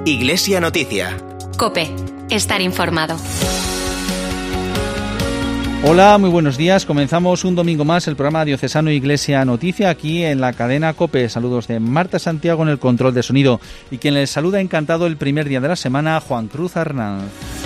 Iglesia Noticia. COPE. Estar informado. Hola, muy buenos días. Comenzamos un domingo más el programa diocesano Iglesia Noticia aquí en la cadena COPE. Saludos de Marta Santiago en el control de sonido. Y quien les saluda encantado el primer día de la semana, Juan Cruz Arnaz.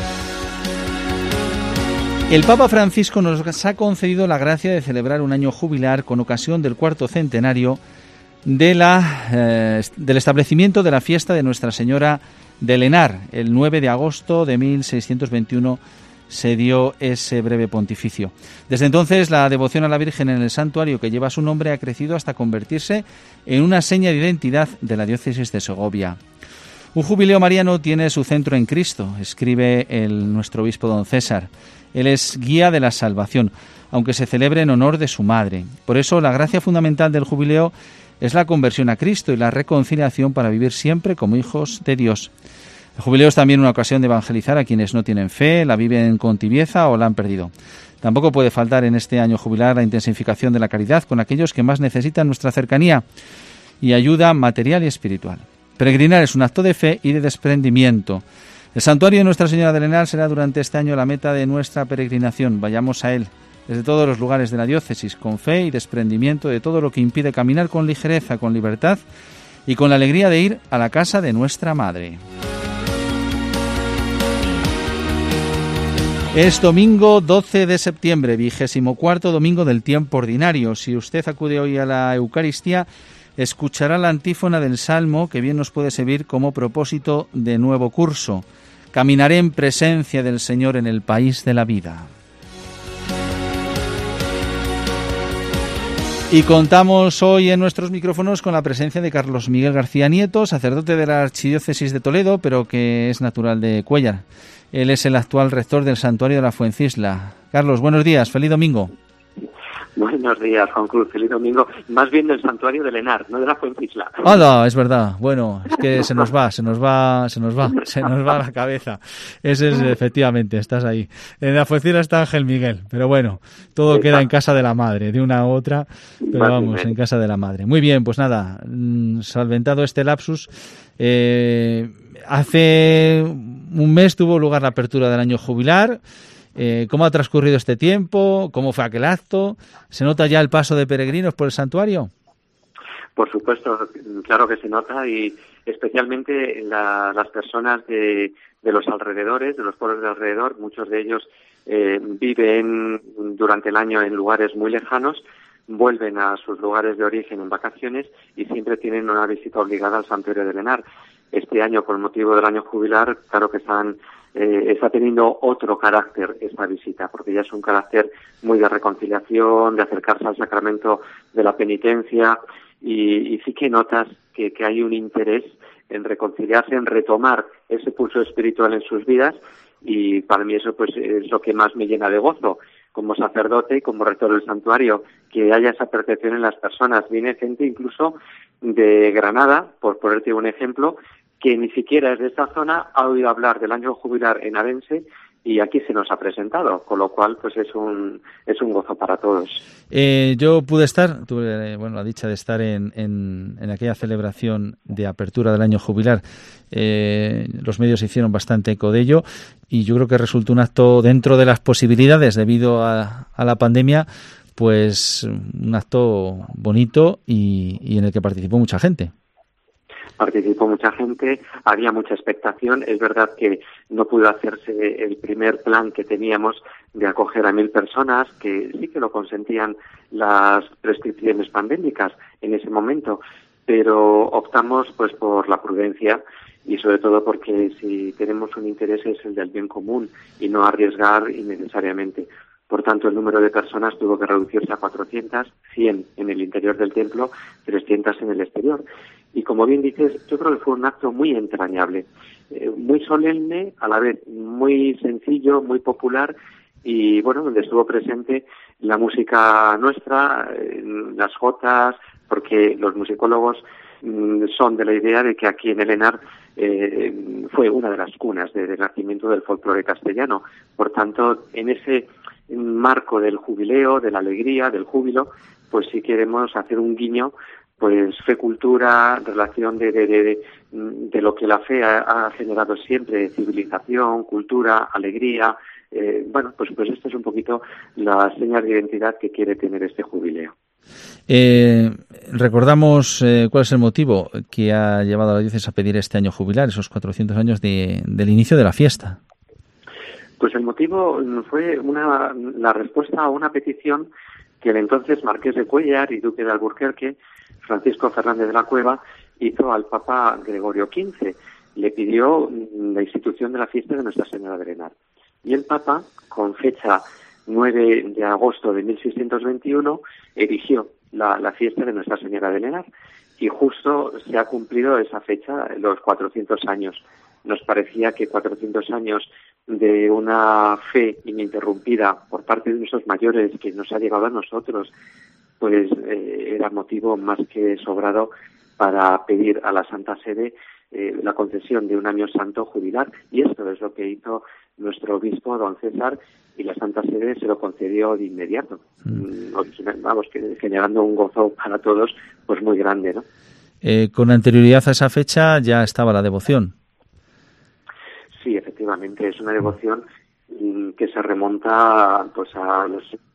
El Papa Francisco nos ha concedido la gracia de celebrar un año jubilar con ocasión del cuarto centenario del establecimiento de la fiesta de Nuestra Señora del Henar. El 9 de agosto de 1621 se dio ese breve pontificio. Desde entonces, la devoción a la Virgen en el santuario que lleva su nombre ha crecido hasta convertirse en una seña de identidad de la diócesis de Segovia. Un jubileo mariano tiene su centro en Cristo, escribe nuestro obispo don César. Él es guía de la salvación, aunque se celebre en honor de su madre. Por eso, la gracia fundamental del jubileo es la conversión a Cristo y la reconciliación para vivir siempre como hijos de Dios. El jubileo es también una ocasión de evangelizar a quienes no tienen fe, la viven con tibieza o la han perdido. Tampoco puede faltar en este año jubilar la intensificación de la caridad con aquellos que más necesitan nuestra cercanía y ayuda material y espiritual. Peregrinar es un acto de fe y de desprendimiento. El santuario de Nuestra Señora del Henar será durante este año la meta de nuestra peregrinación. Vayamos a él desde todos los lugares de la diócesis, con fe y desprendimiento de todo lo que impide caminar con ligereza, con libertad y con la alegría de ir a la casa de nuestra Madre. Es domingo 12 de septiembre, 24º domingo del tiempo ordinario. Si usted acude hoy a la Eucaristía, escuchará la antífona del Salmo que bien nos puede servir como propósito de nuevo curso. Caminaré en presencia del Señor en el país de la vida. Y contamos hoy en nuestros micrófonos con la presencia de Carlos Miguel García Nieto, sacerdote de la Archidiócesis de Toledo, pero que es natural de Cuéllar. Él es el actual rector del Santuario de la Fuencisla. Carlos, buenos días, feliz domingo. Buenos días, Juan Cruz, feliz domingo. Más bien del Santuario del Henar, no de la Fuencisla. ¡Hala! Es verdad. Bueno, es que se nos va la cabeza. Ese es, efectivamente, estás ahí. En la Fuencisla está Ángel Miguel, pero bueno, todo queda en casa de la madre, de una u otra, pero vamos, en casa de la madre. Muy bien, pues nada, solventado este lapsus, hace un mes tuvo lugar la apertura del año jubilar. ¿Cómo ha transcurrido este tiempo? ¿Cómo fue aquel acto? ¿Se nota ya el paso de peregrinos por el santuario? Por supuesto, claro que se nota, y especialmente las personas de los alrededores, de los pueblos de alrededor. Muchos de ellos viven durante el año en lugares muy lejanos, vuelven a sus lugares de origen en vacaciones y siempre tienen una visita obligada al Santuario del Henar. Este año, con motivo del año jubilar, claro que está teniendo otro carácter esta visita, porque ya es un carácter muy de reconciliación, de acercarse al sacramento de la penitencia, y sí que notas que hay un interés en reconciliarse, en retomar ese pulso espiritual en sus vidas, y para mí eso pues es lo que más me llena de gozo como sacerdote y como rector del santuario, que haya esa percepción en las personas. Viene gente incluso de Granada, por ponerte un ejemplo, que ni siquiera es de esta zona, ha oído hablar del año jubilar henarense y aquí se nos ha presentado, con lo cual pues es un gozo para todos. Yo tuve la dicha de estar en aquella celebración de apertura del año jubilar. Los medios hicieron bastante eco de ello y yo creo que resultó un acto dentro de las posibilidades debido a la pandemia, pues un acto bonito y en el que participó mucha gente. Participó mucha gente, había mucha expectación. Es verdad que no pudo hacerse el primer plan que teníamos de acoger a 1.000 personas, que sí que lo consentían las prescripciones pandémicas en ese momento, pero optamos pues por la prudencia y sobre todo porque si tenemos un interés es el del bien común y no arriesgar innecesariamente. Por tanto, el número de personas tuvo que reducirse a 400, 100 en el interior del templo, 300 en el exterior. Y como bien dices, yo creo que fue un acto muy entrañable, muy solemne, a la vez muy sencillo, muy popular, y bueno, donde estuvo presente la música nuestra, las jotas, porque los musicólogos son de la idea de que aquí en el Henar fue una de las cunas del nacimiento del folclore castellano. Por tanto, en ese marco del jubileo, de la alegría, del júbilo, pues sí queremos hacer un guiño pues fe, cultura, relación de lo que la fe ha generado siempre, civilización, cultura, alegría. Pues esta es un poquito la señal de identidad que quiere tener este jubileo. Recordamos cuál es el motivo que ha llevado a la diócesis a pedir este año jubilar, esos 400 años del inicio de la fiesta. Pues el motivo fue la respuesta a una petición que el entonces Marqués de Cuéllar y Duque de Alburquerque, Francisco Fernández de la Cueva, hizo al Papa Gregorio XV. Le pidió la institución de la fiesta de Nuestra Señora de Lenar. Y el Papa, con fecha 9 de agosto de 1621, erigió la fiesta de Nuestra Señora de Lenar. Y justo se ha cumplido esa fecha, los 400 años. Nos parecía que 400 años de una fe ininterrumpida por parte de nuestros mayores que nos ha llegado a nosotros, pues era motivo más que sobrado para pedir a la Santa Sede la concesión de un año santo jubilar. Y esto es lo que hizo nuestro obispo, don César, y la Santa Sede se lo concedió de inmediato. Generando un gozo para todos pues muy grande, ¿no? Con anterioridad a esa fecha ya estaba la devoción. Sí, efectivamente, es una devoción que se remonta pues a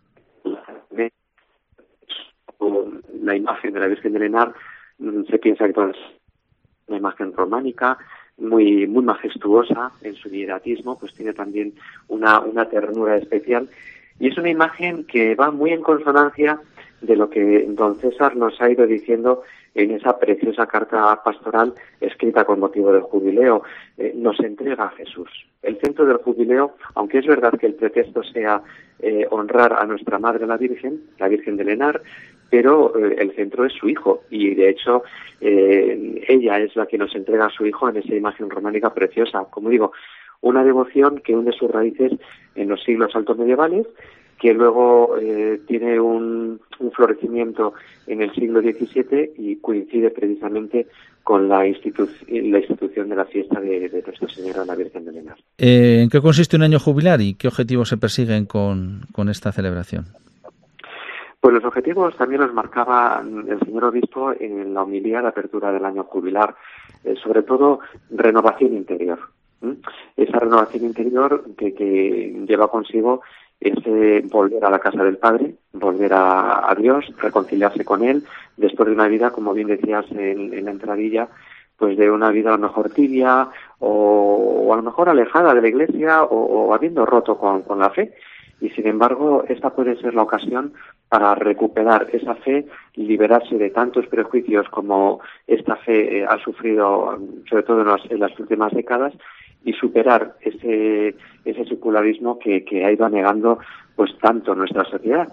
la imagen de la Virgen de Lenar. Se piensa que es una imagen románica, muy majestuosa en su hieratismo, pues tiene también una ternura especial, y es una imagen que va muy en consonancia de lo que don César nos ha ido diciendo en esa preciosa carta pastoral escrita con motivo del jubileo. Nos entrega a Jesús. El centro del jubileo, aunque es verdad que el pretexto sea honrar a nuestra Madre la Virgen de Lenar, pero el centro es su hijo, y de hecho ella es la que nos entrega a su hijo en esa imagen románica preciosa. Como digo, una devoción que hunde sus raíces en los siglos altos medievales, que luego tiene un florecimiento en el siglo XVII y coincide precisamente con la institución de la fiesta de Nuestra Señora la Virgen de Lenar. ¿En qué consiste un año jubilar y qué objetivos se persiguen con esta celebración? Pues los objetivos también los marcaba el señor obispo en la homilía de apertura del año jubilar, sobre todo renovación interior. Esa renovación interior que lleva consigo ese volver a la casa del Padre, volver a Dios, reconciliarse con Él, después de una vida, como bien decías en la entradilla, pues de una vida a lo mejor tibia o a lo mejor alejada de la Iglesia o habiendo roto con la fe. Y sin embargo, esta puede ser la ocasión para recuperar esa fe, liberarse de tantos prejuicios como esta fe ha sufrido, sobre todo en las últimas décadas, y superar ese secularismo que ha ido anegando pues tanto nuestra sociedad.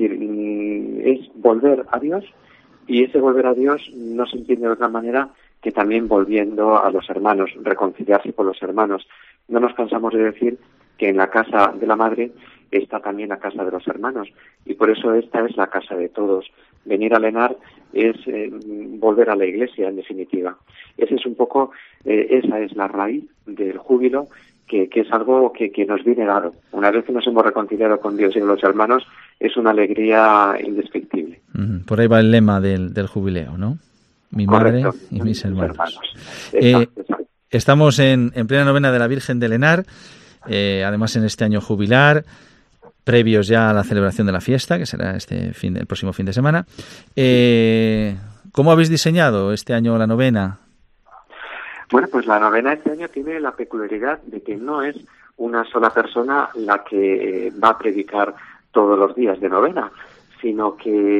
Es volver a Dios, y ese volver a Dios no se entiende de otra manera que también volviendo a los hermanos, reconciliarse con los hermanos. No nos cansamos de decir que en la casa de la Madre está también la casa de los hermanos, y por eso esta es la casa de todos. Venir a Lenar es volver a la Iglesia, en definitiva. Ese es un poco, esa es la raíz del júbilo, que es algo que nos viene dado. Una vez que nos hemos reconciliado con Dios y con los hermanos, es una alegría indescriptible. Por ahí va el lema del jubileo, ¿no? Mi madre. Correcto. Y mis hermanos. Exacto. Estamos en plena novena de la Virgen de Lenar, además en este año jubilar, previos ya a la celebración de la fiesta, que será el próximo fin de semana. ¿Cómo habéis diseñado este año la novena? Bueno, pues la novena este año tiene la peculiaridad de que no es una sola persona la que va a predicar todos los días de novena, sino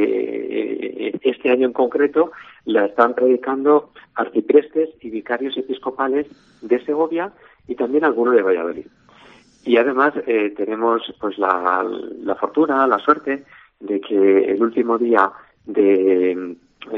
que este año en concreto la están predicando arciprestes y vicarios episcopales de Segovia y también algunos de Valladolid. Y además tenemos pues la fortuna, la suerte de que el último día de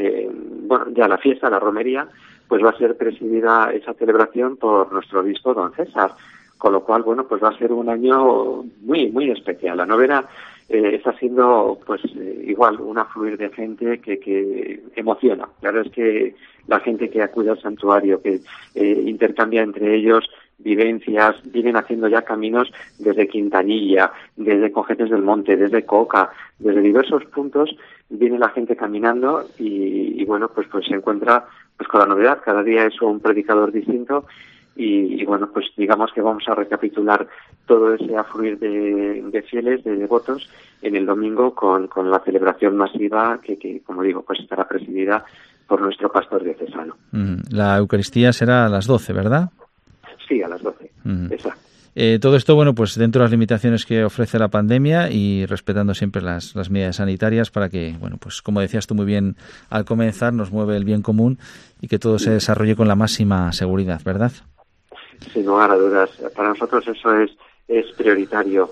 ya la fiesta, la romería, pues va a ser presidida esa celebración por nuestro obispo don César, con lo cual pues va a ser un año muy especial. La novena está siendo pues igual un afluir de gente que emociona. La verdad es que la gente que acude al santuario, que intercambia entre ellos vivencias, vienen haciendo ya caminos desde Quintanilla, desde Cojetes del Monte, desde Coca, desde diversos puntos viene la gente caminando y bueno, pues se encuentra pues con la novedad, cada día es un predicador distinto y bueno, pues digamos que vamos a recapitular todo ese afluir de fieles, de devotos en el domingo con la celebración masiva que como digo, pues estará presidida por nuestro pastor diocesano. La Eucaristía será a las 12, ¿verdad? Sí, a las 12, exacto. Todo esto, bueno, pues dentro de las limitaciones que ofrece la pandemia y respetando siempre las medidas sanitarias para que, bueno, pues como decías tú muy bien al comenzar, nos mueve el bien común y que todo se desarrolle con la máxima seguridad, ¿verdad? Sin lugar a dudas. Para nosotros eso es prioritario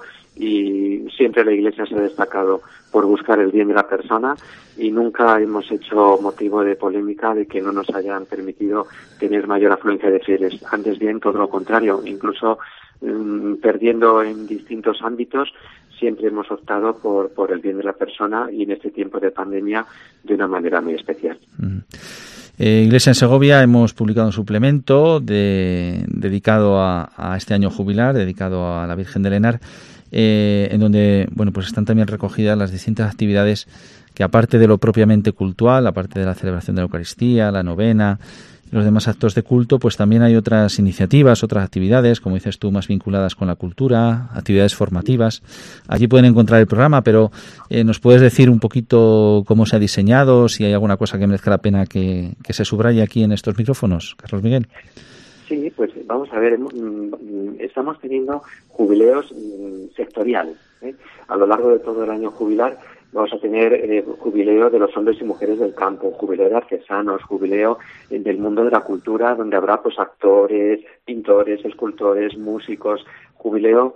y siempre la Iglesia se ha destacado por buscar el bien de la persona y nunca hemos hecho motivo de polémica de que no nos hayan permitido tener mayor afluencia de fieles. Antes bien, todo lo contrario, incluso perdiendo en distintos ámbitos, siempre hemos optado por el bien de la persona y en este tiempo de pandemia de una manera muy especial. Iglesia en Segovia hemos publicado un suplemento dedicado a este año jubilar, dedicado a la Virgen del Henar, en donde bueno, pues están también recogidas las distintas actividades que, aparte de lo propiamente cultual, aparte de la celebración de la Eucaristía, la novena, los demás actos de culto, pues también hay otras iniciativas, otras actividades, como dices tú, más vinculadas con la cultura, actividades formativas. Allí pueden encontrar el programa, pero ¿nos puedes decir un poquito cómo se ha diseñado, si hay alguna cosa que merezca la pena que se subraye aquí en estos micrófonos, Carlos Miguel? Sí, pues vamos a ver, estamos teniendo jubileos sectoriales. A lo largo de todo el año jubilar vamos a tener jubileo de los hombres y mujeres del campo, jubileo de artesanos, jubileo del mundo de la cultura, donde habrá pues actores, pintores, escultores, músicos, jubileo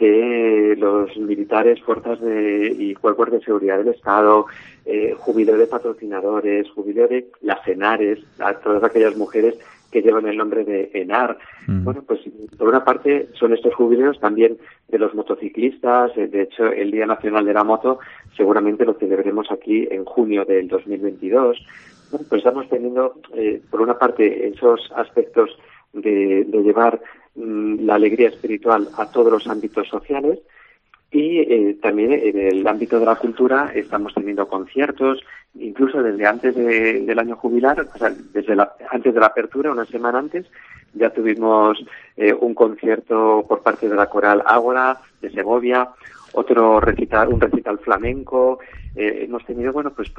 de los militares, fuerzas y cuerpos de seguridad del Estado, jubileo de patrocinadores, jubileo de las Henares, a todas aquellas mujeres que llevan el nombre de Henar. Bueno, pues por una parte son estos jubileos también de los motociclistas. De hecho, el Día Nacional de la Moto seguramente lo celebremos aquí en junio del 2022. Bueno, pues estamos teniendo, por una parte, esos aspectos de llevar la alegría espiritual a todos los ámbitos sociales. Y también en el ámbito de la cultura estamos teniendo conciertos, incluso desde antes del año jubilar, o sea, antes de la apertura, una semana antes, ya tuvimos un concierto por parte de la Coral Ágora de Segovia, un recital flamenco. Hemos tenido, bueno, pues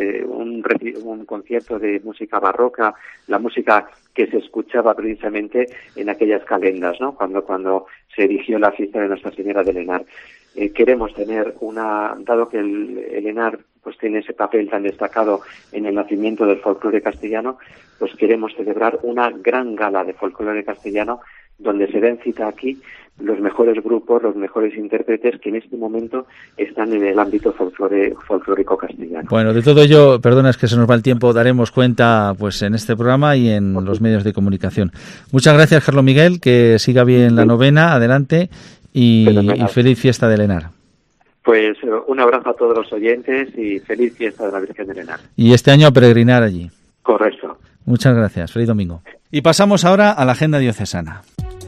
un concierto de música barroca, la música que se escuchaba precisamente en aquellas calendas, ¿no? Cuando se erigió la fiesta de Nuestra Señora del Henar. Queremos tener dado que el Henar pues tiene ese papel tan destacado en el nacimiento del folclore castellano, pues queremos celebrar una gran gala de folclore castellano donde se den cita aquí los mejores grupos, los mejores intérpretes que en este momento están en el ámbito folclórico castellano. Bueno, de todo ello, perdona, es que se nos va el tiempo, daremos cuenta pues en este programa y en los medios de comunicación. Muchas gracias, Carlos Miguel, que siga bien la novena, adelante y feliz fiesta del Henar. Pues un abrazo a todos los oyentes y feliz fiesta de la Virgen del Henar. Y este año a peregrinar allí. Correcto. Muchas gracias, feliz domingo. Y pasamos ahora a la agenda diocesana.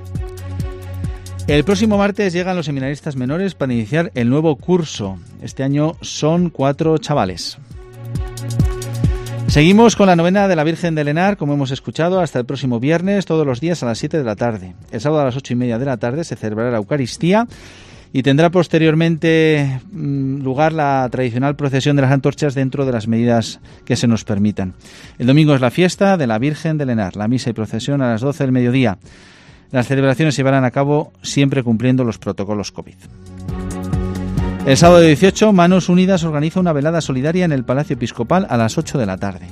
El próximo martes llegan los seminaristas menores para iniciar el nuevo curso. Este año son 4 chavales. Seguimos con la novena de la Virgen del Henar, como hemos escuchado, hasta el próximo viernes, todos los días a las 7 de la tarde. El sábado a las 8:30 de la tarde se celebrará la Eucaristía y tendrá posteriormente lugar la tradicional procesión de las antorchas dentro de las medidas que se nos permitan. El domingo es la fiesta de la Virgen del Henar, la misa y procesión a las 12 del mediodía. Las celebraciones se llevarán a cabo siempre cumpliendo los protocolos COVID. El sábado 18, Manos Unidas organiza una velada solidaria en el Palacio Episcopal a las 8 de la tarde.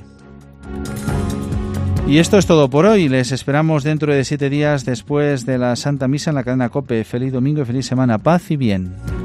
Y esto es todo por hoy. Les esperamos dentro de 7 días después de la Santa Misa en la cadena COPE. Feliz domingo y feliz semana. Paz y bien.